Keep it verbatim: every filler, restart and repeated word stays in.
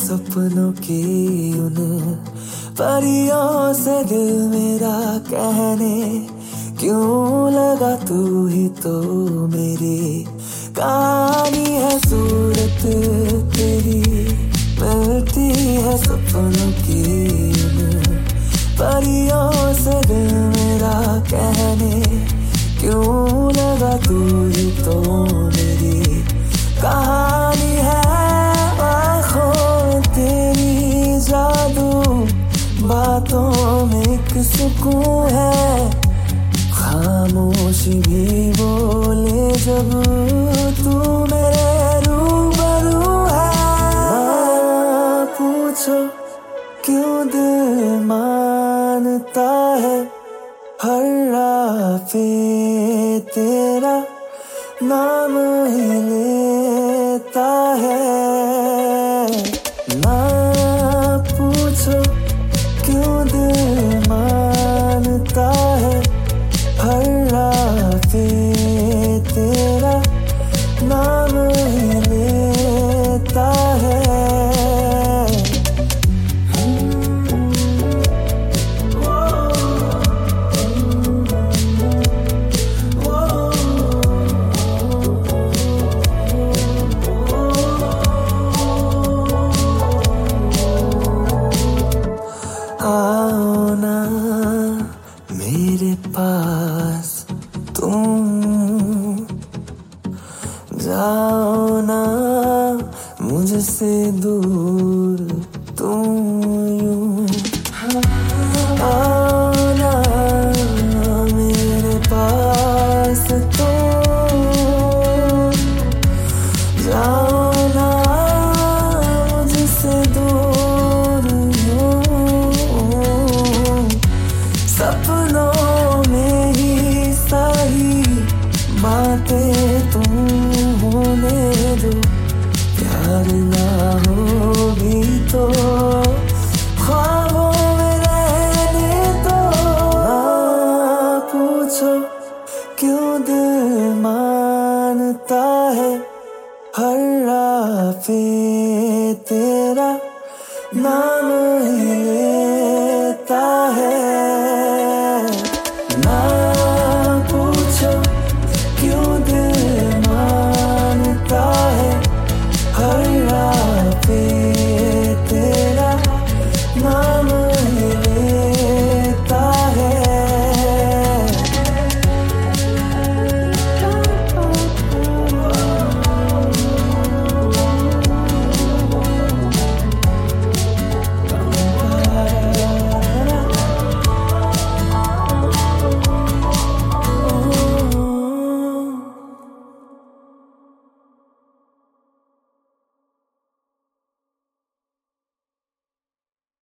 सपनों की उन परियों से दिल मेरा कहने क्यों लगा, तू ही तो मेरी कहानी है। सूरत तेरी मिलती है सपनों की उन परियों से दिल मेरा कहने क्यों लगा, तू ही तो मेरी कहानी है। आँखों तेरी जादू, बातों में एक सुकून है, खामोशी भी बोले जब तू मेरे रूबरू है। ना पूछो क्यों दिल मानता है, हर राह पे तेरा नाम ही लेता है। ना पूछो क्यों दिल मानता है, हर राह पे तेरा नाम ही लेता है। आओ ना मेरे पास तुम, जाओ ना मुझसे दूर तुम।